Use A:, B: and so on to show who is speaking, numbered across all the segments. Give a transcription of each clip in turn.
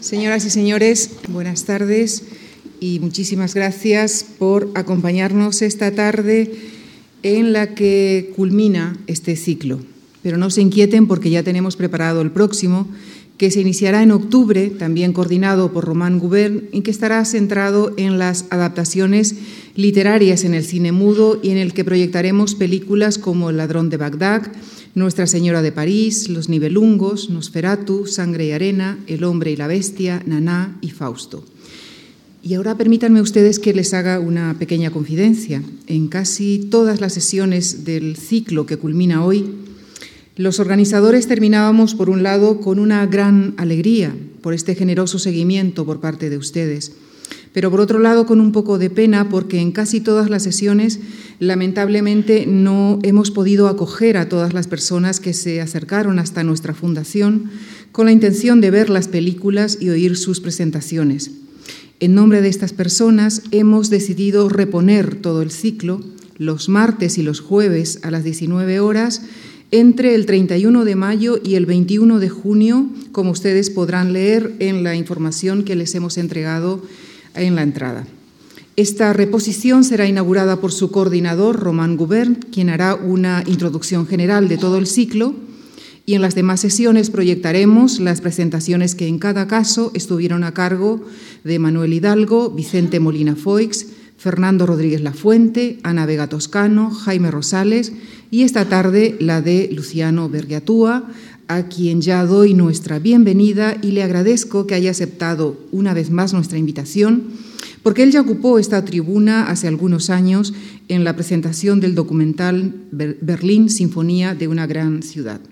A: Señoras y señores, buenas tardes y muchísimas gracias por acompañarnos esta tarde en la que culmina este ciclo. Pero no se inquieten porque ya tenemos preparado el próximo, que se iniciará en octubre, también coordinado por Román Gubern, y que estará centrado en las adaptaciones literarias en el cine mudo y en el que proyectaremos películas como El ladrón de Bagdad, Nuestra Señora de París, Los Nibelungos, Nosferatu, Sangre y arena, El hombre y la bestia, Naná y Fausto. Y ahora permítanme ustedes que les haga una pequeña confidencia. En casi todas las sesiones del ciclo que culmina hoy, los organizadores terminábamos, por un lado, con una gran alegría por este generoso seguimiento por parte de ustedes, pero por otro lado con un poco de pena porque en casi todas las sesiones lamentablemente no hemos podido acoger a todas las personas que se acercaron hasta nuestra fundación con la intención de ver las películas y oír sus presentaciones. En nombre de estas personas hemos decidido reponer todo el ciclo los martes y los jueves a las 19 horas entre el 31 de mayo y el 21 de junio, como ustedes podrán leer en la información que les hemos entregado en la entrada. Esta reposición será inaugurada por su coordinador, Román Gubern, quien hará una introducción general de todo el ciclo, y en las demás sesiones proyectaremos las presentaciones que en cada caso estuvieron a cargo de Manuel Hidalgo, Vicente Molina Foix, Fernando Rodríguez Lafuente, Ana Vega Toscano, Jaime Rosales y esta tarde la de Luciano Verriatúa, a quien ya doy nuestra bienvenida y le agradezco que haya aceptado una vez más nuestra invitación, porque él ya ocupó esta tribuna hace algunos años en la presentación del documental Berlín, Sinfonía de una gran ciudad.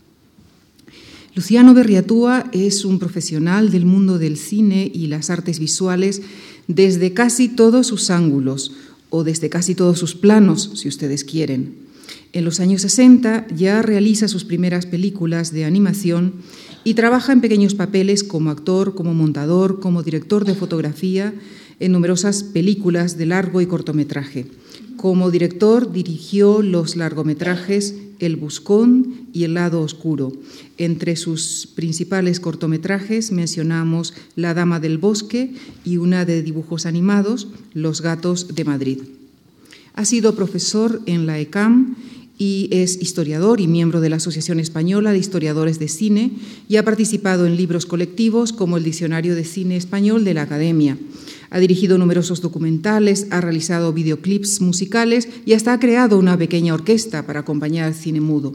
A: Luciano Verriatúa es un profesional del mundo del cine y las artes visuales desde casi todos sus ángulos, o desde casi todos sus planos, si ustedes quieren. En los años 60 ya realiza sus primeras películas de animación y trabaja en pequeños papeles como actor, como montador, como director de fotografía en numerosas películas de largo y cortometraje. Como director dirigió los largometrajes El Buscón y El lado oscuro. Entre sus principales cortometrajes mencionamos La dama del bosque y una de dibujos animados, Los gatos de Madrid. Ha sido profesor en la ECAM y es historiador y miembro de la Asociación Española de Historiadores de Cine y ha participado en libros colectivos como el Diccionario de Cine Español de la Academia. Ha dirigido numerosos documentales, ha realizado videoclips musicales y hasta ha creado una pequeña orquesta para acompañar al cine mudo.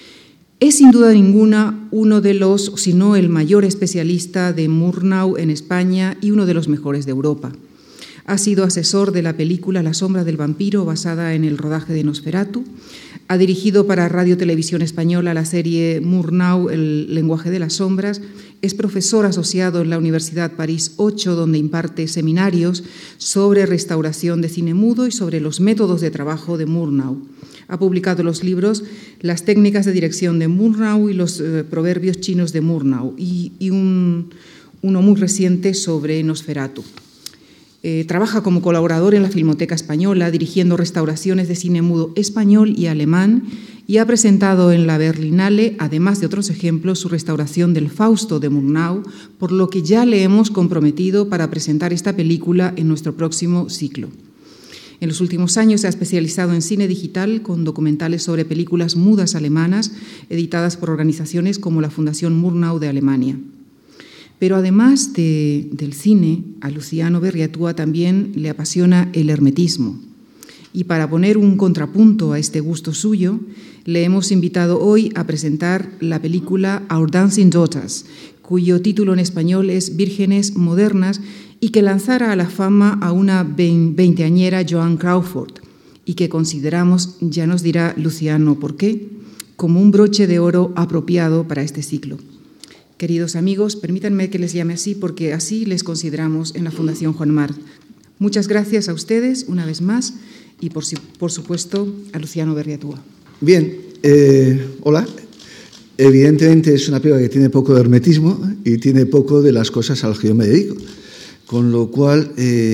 A: Es sin duda ninguna uno de los, si no el mayor especialista de Murnau en España y uno de los mejores de Europa. Ha sido asesor de la película La sombra del vampiro, basada en el rodaje de Nosferatu. Ha dirigido para Radio Televisión Española la serie Murnau, El lenguaje de las sombras. Es profesor asociado en la Universidad París 8, donde imparte seminarios sobre restauración de cine mudo y sobre los métodos de trabajo de Murnau. Ha publicado los libros Las técnicas de dirección de Murnau y los proverbios chinos de Murnau y uno muy reciente sobre Nosferatu. Trabaja como colaborador en la Filmoteca Española, dirigiendo restauraciones de cine mudo español y alemán, y ha presentado en la Berlinale, además de otros ejemplos, su restauración del Fausto de Murnau, por lo que ya le hemos comprometido para presentar esta película en nuestro próximo ciclo. En los últimos años se ha especializado en cine digital con documentales sobre películas mudas alemanas, editadas por organizaciones como la Fundación Murnau de Alemania. Pero además del cine, a Luciano Verriatúa también le apasiona el hermetismo. Y para poner un contrapunto a este gusto suyo, le hemos invitado hoy a presentar la película Our Dancing Daughters, cuyo título en español es Vírgenes Modernas, y que lanzara a la fama a una veinteañera Joan Crawford, y que consideramos, ya nos dirá Luciano por qué, como un broche de oro apropiado para este ciclo. Queridos amigos, permítanme que les llame así porque así les consideramos en la Fundación Juan March. Muchas gracias a ustedes una vez más y por supuesto a Luciano Verriatúa.
B: Bien, hola. Evidentemente es una película que tiene poco de hermetismo y tiene poco de las cosas a las que yo me dedico. Con lo cual,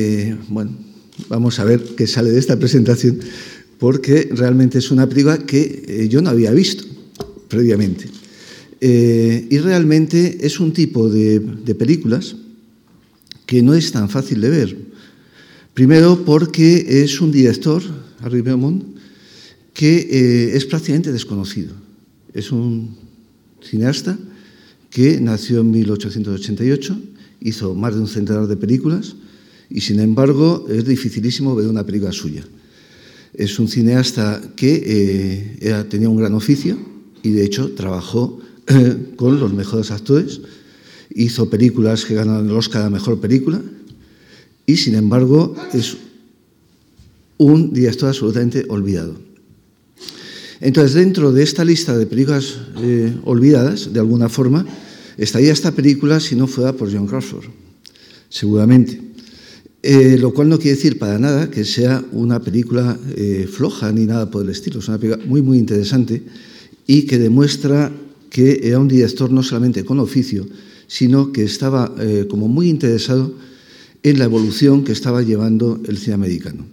B: vamos a ver qué sale de esta presentación porque realmente es una película que yo no había visto previamente. Y realmente es un tipo de películas que no es tan fácil de ver. Primero porque es un director, Henry Beaumont, que es prácticamente desconocido. Es un cineasta que nació en 1888, hizo más de un centenar de películas y, sin embargo, es dificilísimo ver una película suya. Es un cineasta que tenía un gran oficio y, de hecho, trabajó con los mejores actores, hizo películas que ganaron el Oscar a Mejor Película y, sin embargo, es un director absolutamente olvidado. Entonces, dentro de esta lista de películas olvidadas, de alguna forma, estaría esta película si no fuera por Joan Crawford, seguramente. Lo cual no quiere decir para nada que sea una película floja ni nada por el estilo. Es una película muy, muy interesante y que demuestra que era un director no solamente con oficio, sino que estaba como muy interesado en la evolución que estaba llevando el cine americano.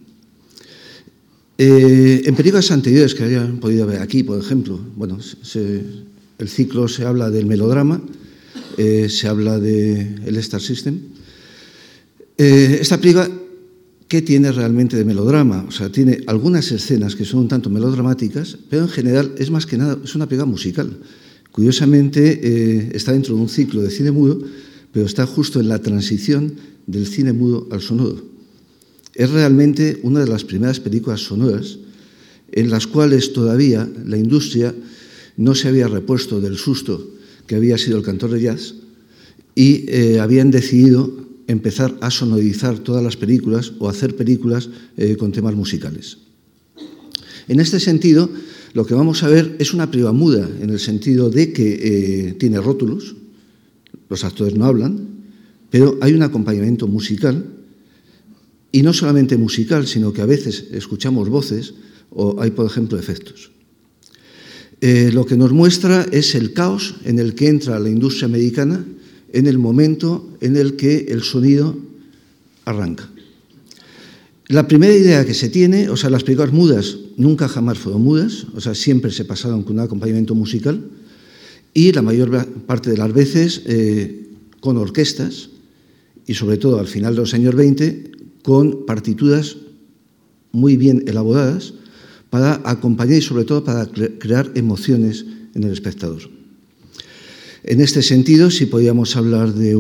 B: En películas anteriores que habían podido ver aquí, por ejemplo, bueno, el ciclo se habla del melodrama, se habla del Star System. Esta película, ¿qué tiene realmente de melodrama? O sea, tiene algunas escenas que son un tanto melodramáticas, pero en general es más que nada, es una película musical. Curiosamente, está dentro de un ciclo de cine mudo, pero está justo en la transición del cine mudo al sonoro. Es realmente una de las primeras películas sonoras en las cuales todavía la industria no se había repuesto del susto que había sido el cantor de jazz y habían decidido empezar a sonorizar todas las películas o hacer películas con temas musicales. En este sentido, lo que vamos a ver es una película muda, en el sentido de que tiene rótulos, los actores no hablan, pero hay un acompañamiento musical, y no solamente musical, sino que a veces escuchamos voces o hay, por ejemplo, efectos. Lo que nos muestra es el caos en el que entra la industria americana en el momento en el que el sonido arranca. La primera idea que se tiene, o sea, las películas mudas nunca jamás fueron mudas, o sea, siempre se pasaron con un acompañamiento musical y la mayor parte de las veces con orquestas y sobre todo al final de los años 20 con partituras muy bien elaboradas para acompañar y sobre todo para crear emociones en el espectador. En este sentido, sí podríamos hablar de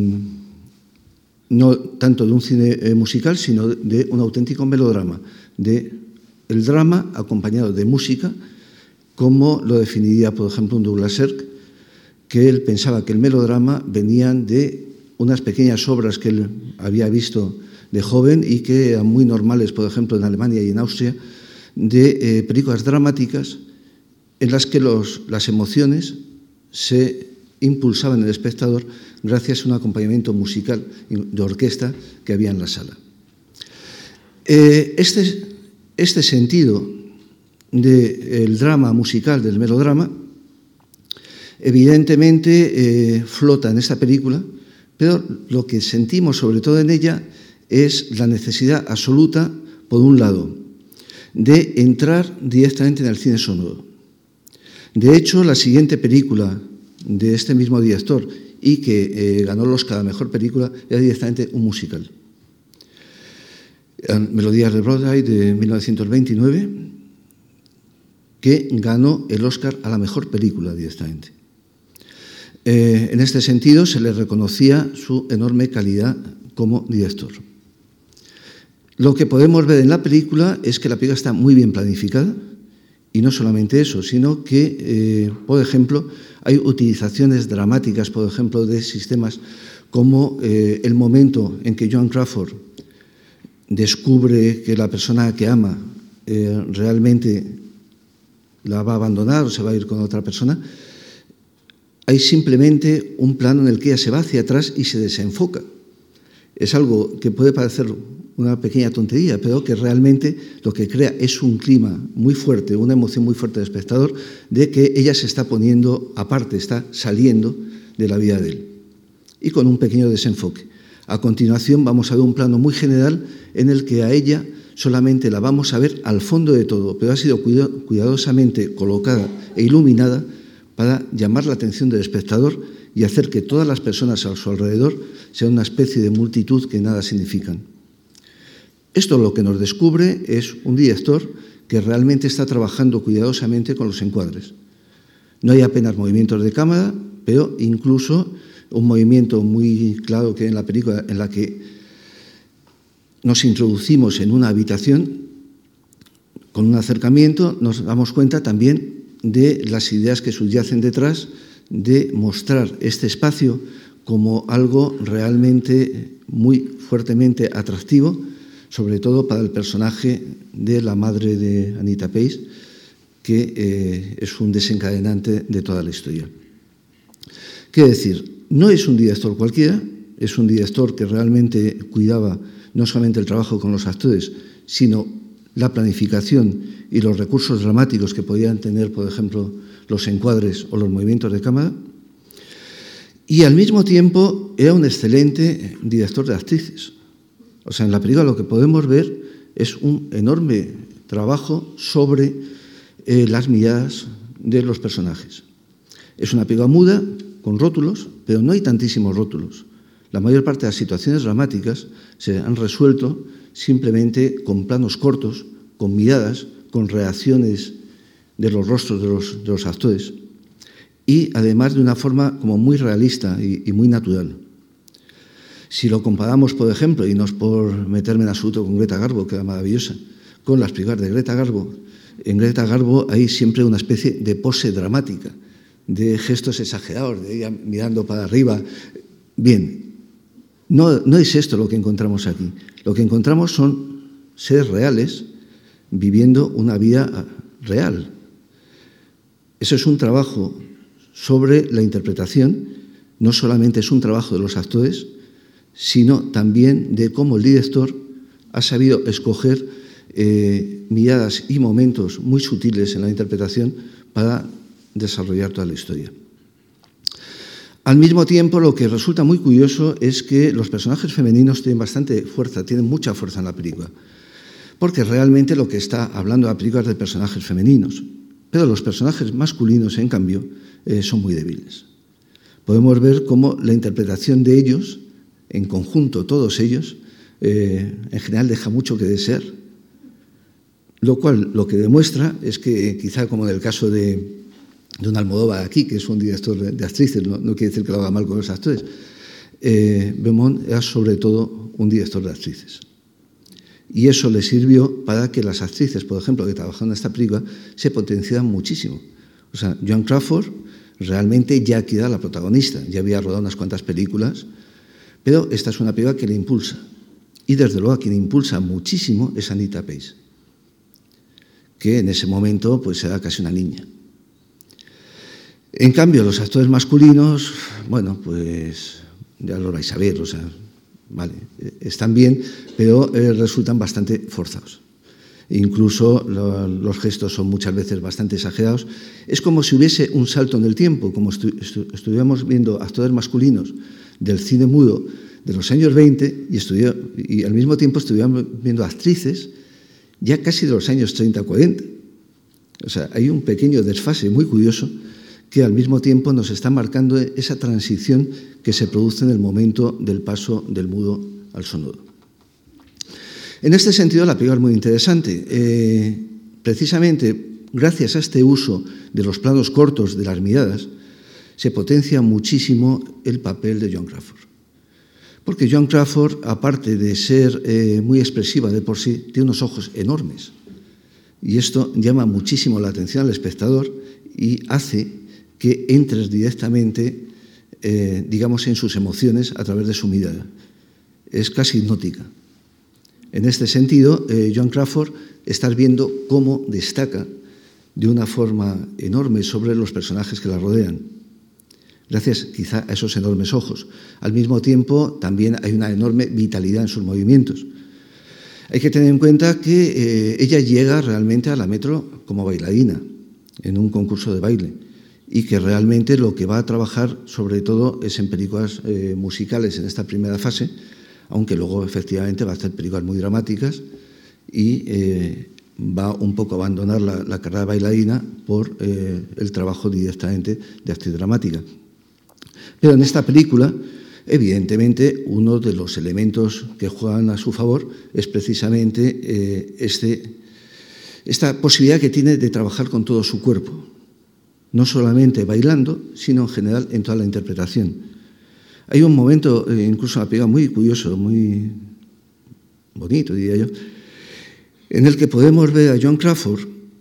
B: no tanto de un cine musical, sino de un auténtico melodrama, de el drama acompañado de música, como lo definiría, por ejemplo, un Douglas Sirk, que él pensaba que el melodrama venían de unas pequeñas obras que él había visto de joven y que eran muy normales, por ejemplo, en Alemania y en Austria, de películas dramáticas en las que las emociones se impulsaban en el espectador gracias a un acompañamiento musical de orquesta que había en la sala. Este sentido del drama musical, del melodrama, evidentemente flota en esta película, pero lo que sentimos sobre todo en ella es la necesidad absoluta, por un lado, de entrar directamente en el cine sonoro. De hecho, la siguiente película de este mismo director y que ganó el Oscar a Mejor Película era directamente un musical. Melodías de Broadway de 1929, que ganó el Oscar a la Mejor Película directamente. En este sentido, se le reconocía su enorme calidad como director. Lo que podemos ver en la película es que la película está muy bien planificada y no solamente eso, sino que, por ejemplo, hay utilizaciones dramáticas, por ejemplo, de sistemas como el momento en que Joan Crawford descubre que la persona que ama realmente la va a abandonar o se va a ir con otra persona. Hay simplemente un plano en el que ella se va hacia atrás y se desenfoca. Es algo que puede parecer una pequeña tontería, pero que realmente lo que crea es un clima muy fuerte, una emoción muy fuerte del espectador de que ella se está poniendo aparte, está saliendo de la vida de él. Y con un pequeño desenfoque. A continuación vamos a ver un plano muy general en el que a ella solamente la vamos a ver al fondo de todo, pero ha sido cuidadosamente colocada e iluminada para llamar la atención del espectador y hacer que todas las personas a su alrededor sean una especie de multitud que nada significan. Esto lo que nos descubre es un director que realmente está trabajando cuidadosamente con los encuadres. No hay apenas movimientos de cámara, pero incluso un movimiento muy claro que hay en la película en la que nos introducimos en una habitación con un acercamiento, nos damos cuenta también de las ideas que subyacen detrás de mostrar este espacio como algo realmente muy fuertemente atractivo, sobre todo para el personaje de la madre de Anita Pace, que es un desencadenante de toda la historia. Quiero decir, no es un director cualquiera, es un director que realmente cuidaba no solamente el trabajo con los actores, sino la planificación y los recursos dramáticos que podían tener, por ejemplo, los encuadres o los movimientos de cámara. Y al mismo tiempo era un excelente director de actrices. O sea, en la película lo que podemos ver es un enorme trabajo sobre las miradas de los personajes. Es una película muda, con rótulos, pero no hay tantísimos rótulos. La mayor parte de las situaciones dramáticas se han resuelto simplemente con planos cortos, con miradas, con reacciones de los rostros de los actores y además de una forma como muy realista y muy natural. Si lo comparamos, por ejemplo, y no es por meterme en absoluto con Greta Garbo, que era maravillosa, con las películas de Greta Garbo, en Greta Garbo hay siempre una especie de pose dramática, de gestos exagerados, de ella mirando para arriba. Bien, no es esto lo que encontramos aquí. Lo que encontramos son seres reales viviendo una vida real. Eso es un trabajo sobre la interpretación, no solamente es un trabajo de los actores, sino también de cómo el director ha sabido escoger miradas y momentos muy sutiles en la interpretación para desarrollar toda la historia. Al mismo tiempo, lo que resulta muy curioso es que los personajes femeninos tienen bastante fuerza, tienen mucha fuerza en la película, porque realmente lo que está hablando la película es de personajes femeninos, pero los personajes masculinos, en cambio, son muy débiles. Podemos ver cómo la interpretación de ellos, en conjunto, todos ellos, en general deja mucho que desear, lo cual lo que demuestra es que, quizá como en el caso de un Almodóvar aquí, que es un director de actrices, no quiere decir que lo haga mal con los actores, Beaumont era sobre todo un director de actrices. Y eso le sirvió para que las actrices, por ejemplo, que trabajaron en esta película, se potenciaran muchísimo. O sea, Joan Crawford realmente ya aquí era la protagonista, ya había rodado unas cuantas películas, pero esta es una película que le impulsa. Y desde luego a quien impulsa muchísimo es Anita Pace, que en ese momento pues era casi una niña. En cambio, los actores masculinos, bueno, pues ya lo vais a ver, o sea, vale, están bien, pero resultan bastante forzados. Incluso los gestos son muchas veces bastante exagerados. Es como si hubiese un salto en el tiempo, como estuviéramos viendo actores masculinos del cine mudo de los años 20 y al mismo tiempo estuviéramos viendo actrices ya casi de los años 30-40. O sea, hay un pequeño desfase muy curioso que al mismo tiempo nos está marcando esa transición que se produce en el momento del paso del mudo al sonoro. En este sentido, la película es muy interesante. Precisamente, gracias a este uso de los planos cortos de las miradas, se potencia muchísimo el papel de Joan Crawford. Porque Joan Crawford, aparte de ser muy expresiva de por sí, tiene unos ojos enormes. Y esto llama muchísimo la atención al espectador y hace que entres directamente, digamos, en sus emociones a través de su mirada. Es casi hipnótica. En este sentido, Joan Crawford, estás viendo cómo destaca de una forma enorme sobre los personajes que la rodean, gracias quizá a esos enormes ojos. Al mismo tiempo, también hay una enorme vitalidad en sus movimientos. Hay que tener en cuenta que ella llega realmente a la Metro como bailarina, en un concurso de baile, y que realmente lo que va a trabajar sobre todo es en películas musicales en esta primera fase, aunque luego efectivamente va a hacer películas muy dramáticas y va un poco a abandonar la carrera bailarina por el trabajo directamente de actriz dramática. Pero en esta película, evidentemente, uno de los elementos que juegan a su favor es precisamente esta posibilidad que tiene de trabajar con todo su cuerpo, no solamente bailando, sino en general en toda la interpretación. Hay un momento, incluso una película muy curioso, muy bonito, diría yo, en el que podemos ver a Joan Crawford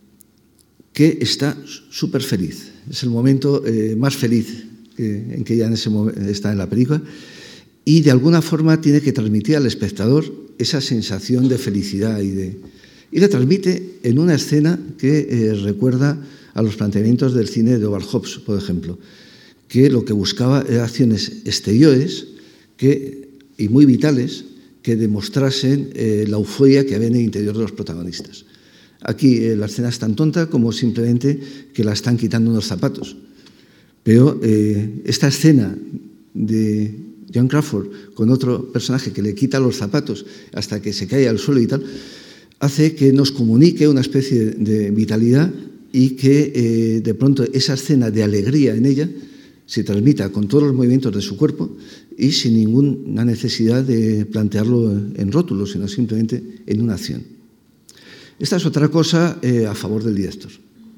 B: que está súper feliz. Es el momento más feliz en que ella en ese momento está en la película, y de alguna forma tiene que transmitir al espectador esa sensación de felicidad y la transmite en una escena que recuerda a los planteamientos del cine de Howard Hawks, por ejemplo, que lo que buscaba eran acciones exteriores y muy vitales que demostrasen la euforia que había en el interior de los protagonistas. Aquí la escena es tan tonta como simplemente que la están quitando unos zapatos. Pero esta escena de Joan Crawford con otro personaje que le quita los zapatos hasta que se cae al suelo y tal, hace que nos comunique una especie de vitalidad y que de pronto esa escena de alegría en ella se transmita con todos los movimientos de su cuerpo y sin ninguna necesidad de plantearlo en rótulos, sino simplemente en una acción. Esta es otra cosa a favor del director.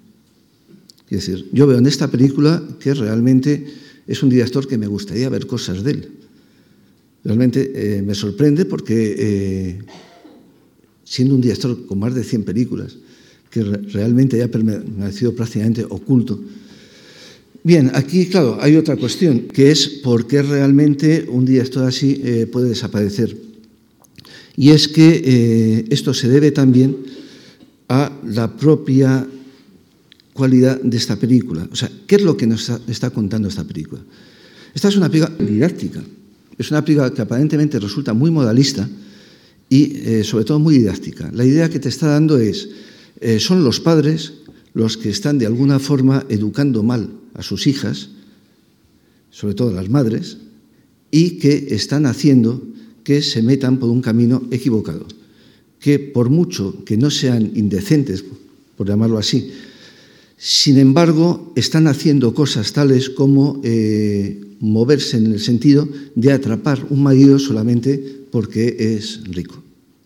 B: Es decir, yo veo en esta película que realmente es un director que me gustaría ver cosas de él. Realmente me sorprende porque siendo un director con más de 100 películas, que realmente haya permanecido prácticamente oculto. Bien, aquí, claro, hay otra cuestión, que es por qué realmente un director así puede desaparecer. Y es que esto se debe también a la propia cualidad de esta película. O sea, ¿qué es lo que nos está contando esta película? Esta es una película didáctica. Es una película que aparentemente resulta muy modalista y sobre todo muy didáctica. La idea que te está dando es, son los padres los que están de alguna forma educando mal a sus hijas, sobre todo las madres, y que están haciendo que se metan por un camino equivocado, que por mucho que no sean indecentes, por llamarlo así, sin embargo están haciendo cosas tales como moverse en el sentido de atrapar un marido solamente porque es rico.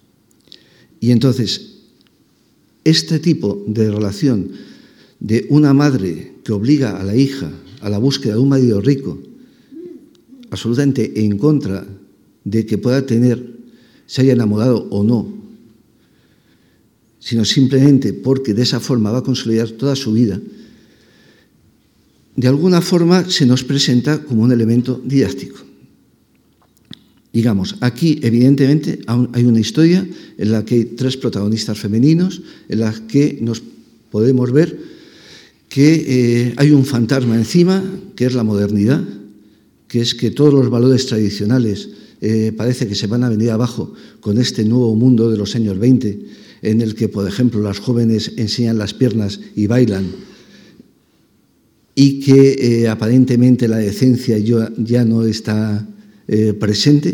B: Y entonces, este tipo de relación de una madre que obliga a la hija a la búsqueda de un marido rico, absolutamente en contra de que pueda se haya enamorado o no, sino simplemente porque de esa forma va a consolidar toda su vida, de alguna forma se nos presenta como un elemento didáctico. Digamos, aquí evidentemente hay una historia en la que hay 3 protagonistas femeninos, en la que nos podemos ver que hay un fantasma encima, que es la modernidad, que es que todos los valores tradicionales parece que se van a venir abajo con este nuevo mundo de los años 20, en el que, por ejemplo, las jóvenes enseñan las piernas y bailan, y que aparentemente la decencia ya no está presente.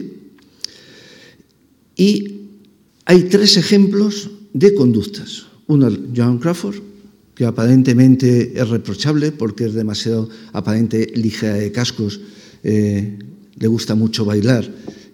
B: Y hay 3 ejemplos de conductas. Uno es Joan Crawford, que aparentemente es reprochable porque es demasiado aparente ligera de cascos, le gusta mucho bailar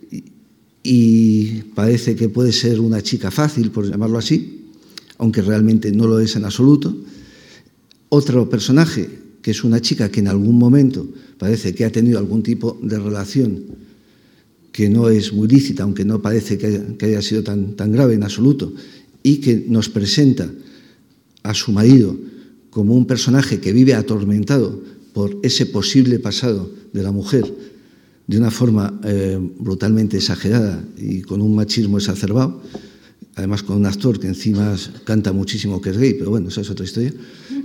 B: y parece que puede ser una chica fácil, por llamarlo así, aunque realmente no lo es en absoluto. Otro personaje, que es una chica que en algún momento parece que ha tenido algún tipo de relación que no es muy lícita, aunque no parece que haya sido tan grave en absoluto, y que nos presenta a su marido como un personaje que vive atormentado por ese posible pasado de la mujer de una forma brutalmente exagerada y con un machismo exacerbado, además con un actor que encima canta muchísimo que es gay, pero bueno, esa es otra historia.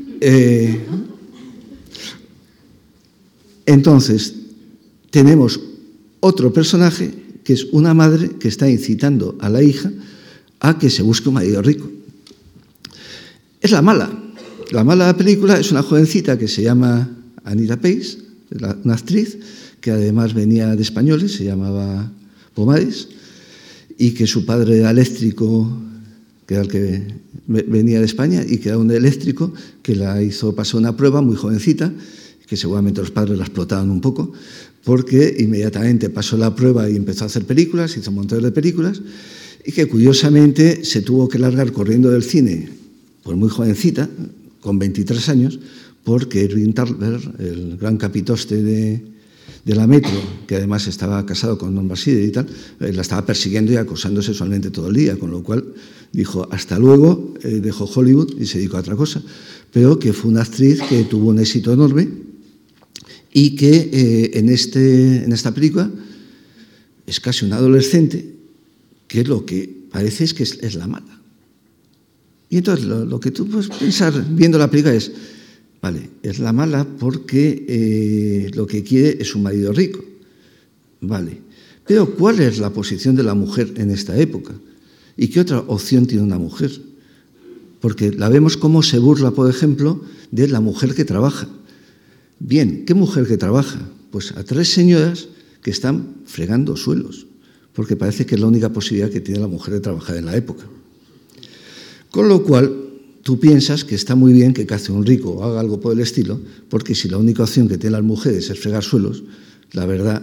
B: Entonces, tenemos otro personaje que es una madre que está incitando a la hija a que se busque un marido rico. Es la mala. La mala de la película es una jovencita que se llama Anita Pace, una actriz que además venía de Españoles, se llamaba Pomares, y que su padre era eléctrico que era el que venía de España y que era un eléctrico que la hizo pasar una prueba muy jovencita, que seguramente los padres la explotaban un poco, porque inmediatamente pasó la prueba y empezó a hacer películas, hizo un montón de películas, y que curiosamente se tuvo que largar corriendo del cine, pues muy jovencita, con 23 años, porque Irving Thalberg, el gran capitoste de la Metro, que además estaba casado con Norma Shearer y tal, la estaba persiguiendo y acosando sexualmente todo el día, con lo cual dijo hasta luego, dejó Hollywood y se dedicó a otra cosa, pero que fue una actriz que tuvo un éxito enorme y que en esta película es casi una adolescente, que lo que parece es que es la mala. Y entonces lo que tú puedes pensar viendo la película es, vale, es la mala porque lo que quiere es un marido rico. Vale, pero ¿cuál es la posición de la mujer en esta época? ¿Y qué otra opción tiene una mujer? Porque la vemos como se burla, por ejemplo, de la mujer que trabaja. Bien, ¿qué mujer que trabaja? Pues a 3 señoras que están fregando suelos, porque parece que es la única posibilidad que tiene la mujer de trabajar en la época. Con lo cual, tú piensas que está muy bien que cace un rico o haga algo por el estilo, porque si la única opción que tienen las mujeres es fregar suelos, la verdad,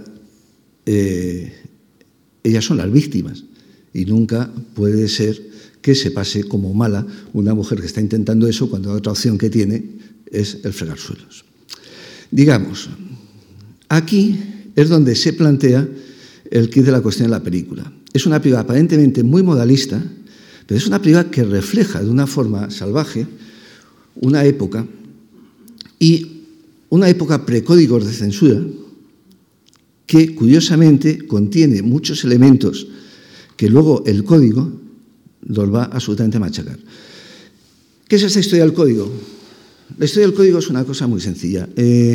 B: ellas son las víctimas y nunca puede ser que se pase como mala una mujer que está intentando eso cuando la otra opción que tiene es el fregar suelos. Digamos, aquí es donde se plantea el quid de la cuestión de la película. Es una película aparentemente muy modalista, pero es una película que refleja de una forma salvaje una época, y una época precódigos de censura que curiosamente contiene muchos elementos que luego el código los va absolutamente a machacar. ¿Qué es esta historia del código? La historia del código es una cosa muy sencilla.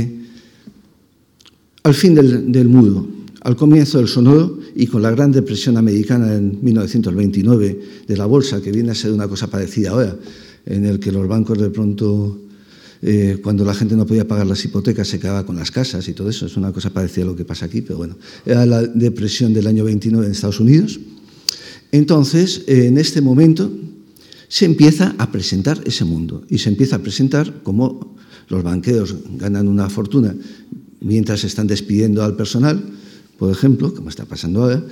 B: Al fin del mudo, al comienzo del sonoro y con la Gran Depresión americana en 1929 de la bolsa, que viene a ser una cosa parecida ahora, en el que los bancos de pronto, cuando la gente no podía pagar las hipotecas, se quedaba con las casas y todo eso. Es una cosa parecida a lo que pasa aquí, pero bueno, era la depresión del año 29 en Estados Unidos. Entonces, en este momento se empieza a presentar ese mundo y se empieza a presentar como los banqueros ganan una fortuna mientras están despidiendo al personal, por ejemplo, como está pasando ahora,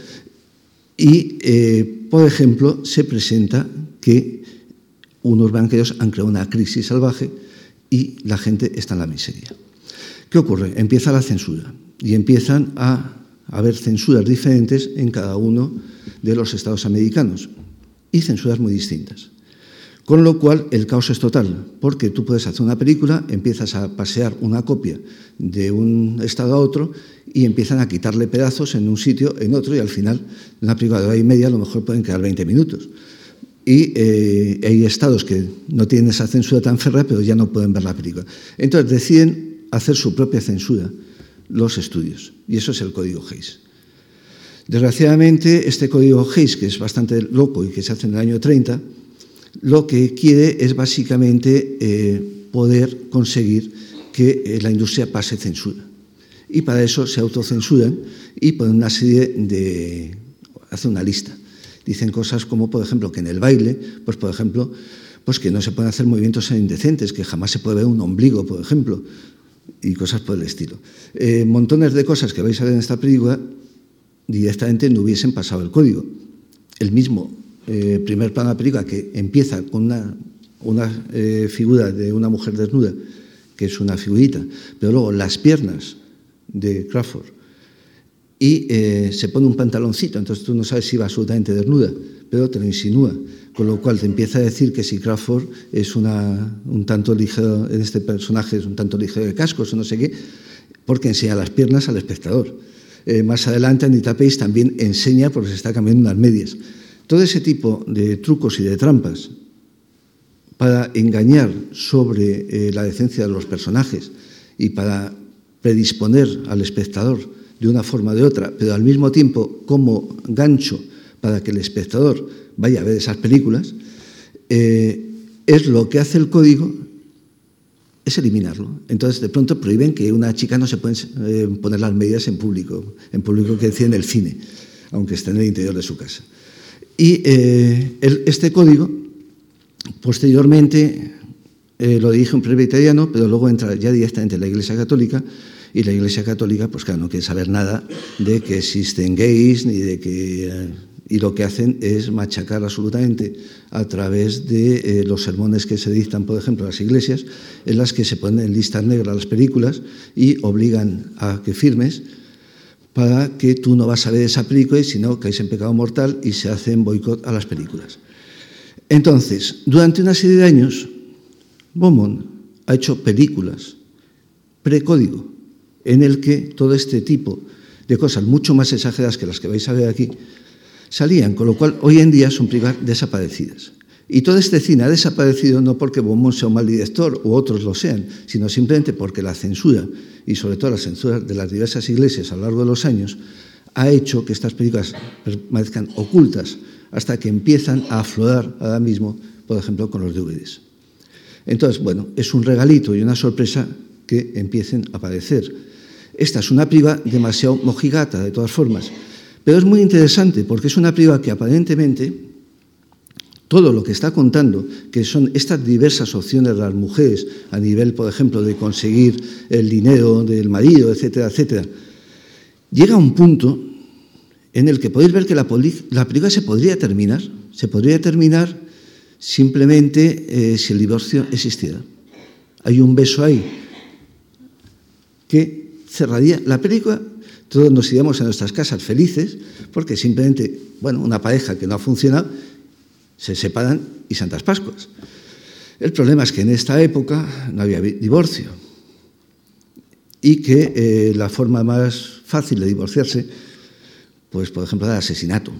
B: y, por ejemplo, se presenta que unos banqueros han creado una crisis salvaje y la gente está en la miseria. ¿Qué ocurre? Empieza la censura y empiezan a haber censuras diferentes en cada uno de los estados americanos y censuras muy distintas. Con lo cual, el caos es total, porque tú puedes hacer una película, empiezas a pasear una copia de un estado a otro y empiezan a quitarle pedazos en un sitio, en otro, y al final, de una película de hora y media, a lo mejor pueden quedar 20 minutos. Y hay estados que no tienen esa censura tan férrea, pero ya no pueden ver la película. Entonces, deciden hacer su propia censura los estudios, y eso es el código Hays. Desgraciadamente, este código Hays, que es bastante loco y que se hace en el año 30, lo que quiere es básicamente poder conseguir que la industria pase censura. Y para eso se autocensuran y ponen una serie de... hace una lista. Dicen cosas como, por ejemplo, que en el baile, pues por ejemplo, pues que no se pueden hacer movimientos indecentes, que jamás se puede ver un ombligo, por ejemplo, y cosas por el estilo. Montones de cosas que vais a ver en esta película directamente no hubiesen pasado el código. El mismo primer plano de la película, que empieza con una figura de una mujer desnuda, que es una figurita, pero luego las piernas de Crawford y se pone un pantaloncito, entonces tú no sabes si va absolutamente desnuda, pero te lo insinúa, con lo cual te empieza a decir que si Crawford es un tanto ligero, en este personaje es un tanto ligero de cascos o no sé qué, porque enseña las piernas al espectador. Más adelante Anita Pace también enseña porque se está cambiando unas medias. Todo ese tipo de trucos y de trampas para engañar sobre la decencia de los personajes y para predisponer al espectador de una forma o de otra, pero al mismo tiempo como gancho para que el espectador vaya a ver esas películas, es lo que hace el código, es eliminarlo. Entonces, de pronto prohíben que una chica no se puede poner las medias en público que decía en el cine, aunque esté en el interior de su casa. Y este código Posteriormente lo dirige un presbiteriano, pero luego entra ya directamente en la Iglesia Católica, y la Iglesia Católica, pues claro, no quiere saber nada de que existen gays, ni de que... y lo que hacen es machacar absolutamente a través de los sermones que se dictan, por ejemplo, en las iglesias, en las que se ponen en listas negras las películas y obligan a que firmes para que tú no vas a ver esa película y si no caes en pecado mortal, y se hacen boicot a las películas. Entonces, durante una serie de años, Beaumont ha hecho películas precódigo en el que todo este tipo de cosas mucho más exageradas que las que vais a ver aquí salían, con lo cual hoy en día son películas desaparecidas. Y todo este cine ha desaparecido no porque Beaumont sea un mal director u otros lo sean, sino simplemente porque la censura, y sobre todo la censura de las diversas iglesias a lo largo de los años, ha hecho que estas películas permanezcan ocultas hasta que empiezan a aflorar ahora mismo, por ejemplo, con los DVDs. Entonces, bueno, es un regalito y una sorpresa que empiecen a aparecer. Esta es una película demasiado mojigata, de todas formas, pero es muy interesante porque es una película que aparentemente todo lo que está contando, que son estas diversas opciones de las mujeres a nivel, por ejemplo, de conseguir el dinero del marido, etcétera, etcétera, llega a un punto en el que podéis ver que la película se podría terminar simplemente si el divorcio existiera. Hay un beso ahí que cerraría la película. Todos nos iríamos a nuestras casas felices porque simplemente, bueno, una pareja que no ha funcionado, se separan y Santas Pascuas. El problema es que en esta época no había divorcio y que la forma más fácil de divorciarse, pues por ejemplo, era el asesinato.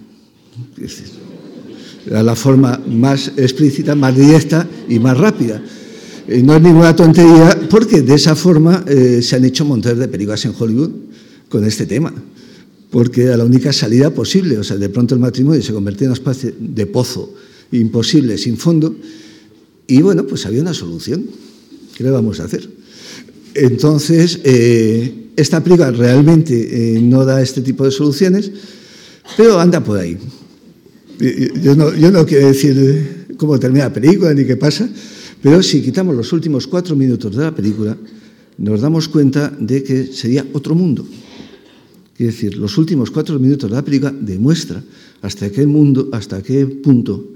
B: Era la forma más explícita, más directa y más rápida. No es ninguna tontería porque de esa forma se han hecho montones de películas en Hollywood con este tema, porque era la única salida posible. O sea, de pronto el matrimonio se convertía en una especie de pozo imposible, sin fondo, y bueno, pues había una solución. ¿Qué le vamos a hacer? Entonces, esta película realmente no da este tipo de soluciones, pero anda por ahí. Yo no quiero decir cómo termina la película ni qué pasa, pero si quitamos los últimos 4 minutos de la película, nos damos cuenta de que sería otro mundo. Quiere decir, los últimos 4 minutos de la película demuestra hasta qué punto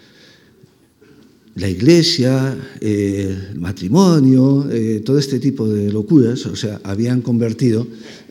B: la iglesia, el matrimonio, todo este tipo de locuras, o sea, habían convertido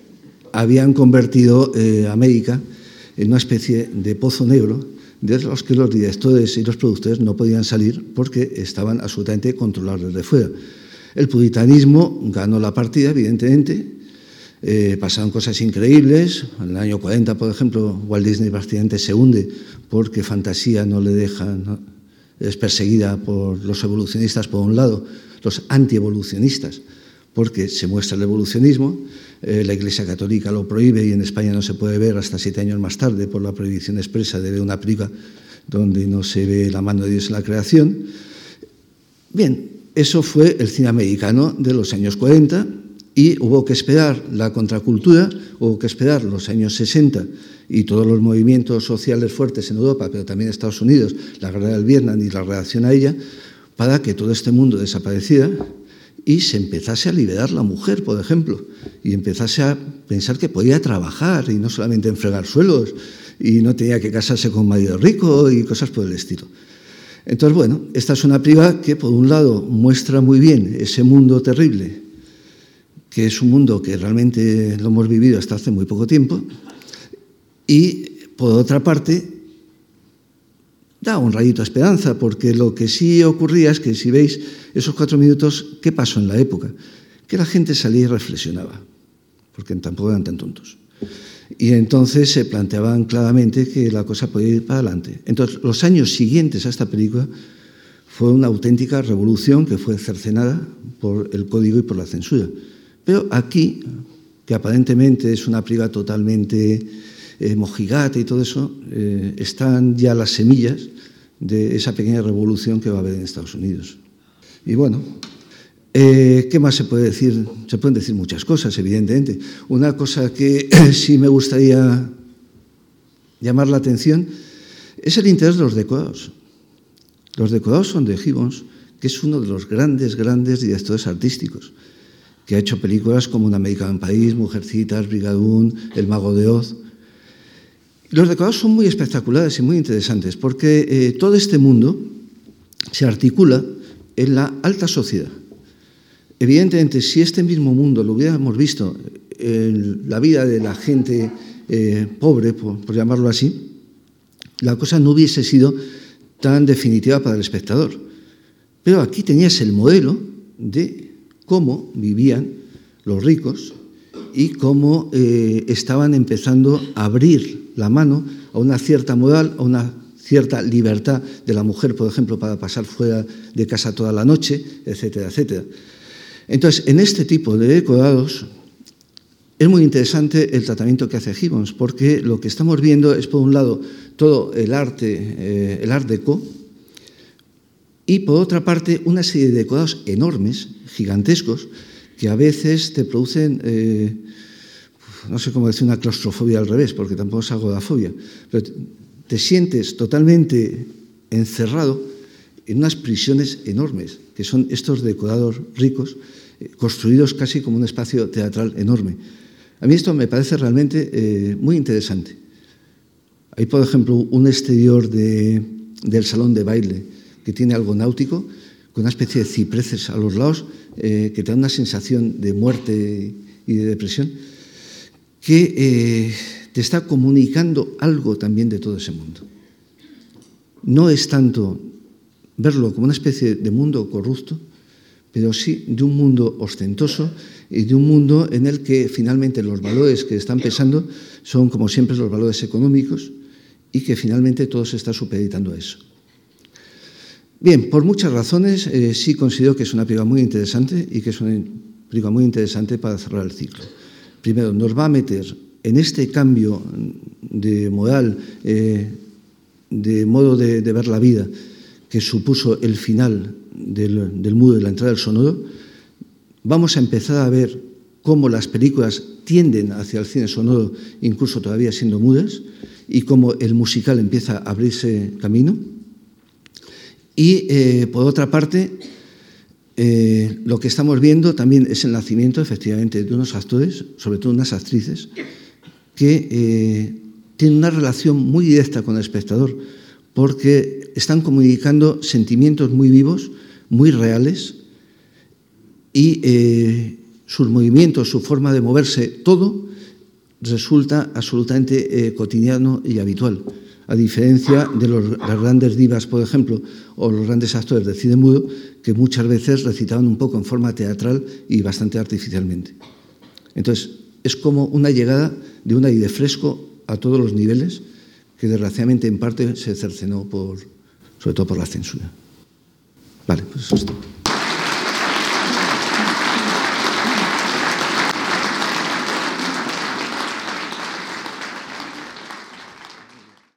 B: América en una especie de pozo negro de los que los directores y los productores no podían salir porque estaban absolutamente controlados desde fuera. El puritanismo ganó la partida, evidentemente. Pasaron cosas increíbles. En el año 40, por ejemplo, Walt Disney prácticamente se hunde porque Fantasía no le deja, ¿no? Es perseguida por los evolucionistas por un lado, los antievolucionistas, porque se muestra el evolucionismo. La Iglesia Católica lo prohíbe y en España no se puede ver hasta 7 años más tarde por la prohibición expresa de ver una película donde no se ve la mano de Dios en la creación. Bien, eso fue el cine americano de los años 40 y hubo que esperar la contracultura, hubo que esperar los años 60 y todos los movimientos sociales fuertes en Europa, pero también en Estados Unidos, la guerra del Vietnam y la reacción a ella, para que todo este mundo desapareciera y se empezase a liberar la mujer, por ejemplo, y empezase a pensar que podía trabajar y no solamente en fregar suelos y no tenía que casarse con un marido rico y cosas por el estilo. Entonces, bueno, esta es una película que, por un lado, muestra muy bien ese mundo terrible, que es un mundo que realmente lo hemos vivido hasta hace muy poco tiempo, y, por otra parte, da un rayito de esperanza, porque lo que sí ocurría es que, si veis esos 4 minutos, ¿qué pasó en la época? Que la gente salía y reflexionaba, porque tampoco eran tan tontos. Y entonces se planteaban claramente que la cosa podía ir para adelante. Entonces, los años siguientes a esta película fue una auténtica revolución que fue cercenada por el código y por la censura. Pero aquí, que aparentemente es una película totalmente mojigata y todo eso, están ya las semillas de esa pequeña revolución que va a haber en Estados Unidos. Y bueno, ¿qué más se puede decir? Se pueden decir muchas cosas, evidentemente. Una cosa que sí me gustaría llamar la atención es el interés de los decorados. Los decorados son de Gibbons, que es uno de los grandes directores artísticos, que ha hecho películas como Un americano en París, Mujercitas, Brigadoon, El mago de Oz. Los decorados son muy espectaculares y muy interesantes porque todo este mundo se articula en la alta sociedad. Evidentemente, si este mismo mundo lo hubiéramos visto en la vida de la gente pobre, por llamarlo así, la cosa no hubiese sido tan definitiva para el espectador. Pero aquí tenías el modelo de cómo vivían los ricos y cómo estaban empezando a abrir la mano a una cierta moral, a una cierta libertad de la mujer, por ejemplo, para pasar fuera de casa toda la noche, etcétera, etcétera. Entonces, en este tipo de decorados es muy interesante el tratamiento que hace Gibbons, porque lo que estamos viendo es, por un lado, todo el arte, el art déco, y por otra parte, una serie de decorados enormes, gigantescos, que a veces te producen, no sé cómo decir, una claustrofobia al revés, porque tampoco es agorafobia, pero te sientes totalmente encerrado en unas prisiones enormes, que son estos decorados ricos, construidos casi como un espacio teatral enorme. A mí esto me parece realmente muy interesante. Hay, por ejemplo, un exterior del salón de baile que tiene algo náutico, con una especie de cipreses a los lados, que te da una sensación de muerte y de depresión, que te está comunicando algo también de todo ese mundo. No es tanto verlo como una especie de mundo corrupto, pero sí de un mundo ostentoso y de un mundo en el que finalmente los valores que están pesando son, como siempre, los valores económicos y que finalmente todo se está supeditando a eso. Bien, por muchas razones sí considero que es una película muy interesante y que es una película muy interesante para cerrar el ciclo. Primero, nos va a meter en este cambio de moral, de modo de ver la vida, que supuso el final del mudo y la entrada del sonoro. Vamos a empezar a ver cómo las películas tienden hacia el cine sonoro, incluso todavía siendo mudas, y cómo el musical empieza a abrirse camino. Y, por otra parte, lo que estamos viendo también es el nacimiento, efectivamente, de unos actores, sobre todo unas actrices, que tienen una relación muy directa con el espectador, porque están comunicando sentimientos muy vivos, muy reales, y sus movimientos, su forma de moverse, todo resulta absolutamente cotidiano y habitual, a diferencia de las grandes divas, por ejemplo, o los grandes actores del cine mudo, que muchas veces recitaban un poco en forma teatral y bastante artificialmente. Entonces, es como una llegada de un aire fresco a todos los niveles, que desgraciadamente en parte se cercenó sobre todo por la censura. Vale, pues eso es todo.